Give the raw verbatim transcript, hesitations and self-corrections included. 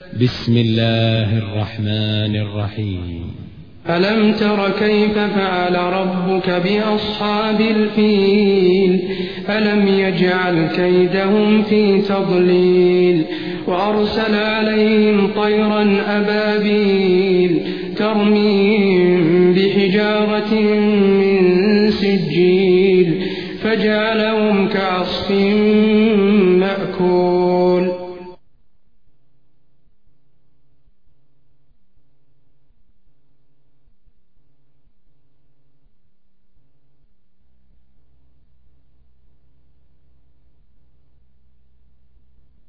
بسم الله الرحمن الرحيم. ألم تر كيف فعل ربك بأصحاب الفيل ألم يجعل كيدهم في تضليل وأرسل عليهم طيرا أبابيل ترميهم بحجارة من سجيل فجعلهم كعصف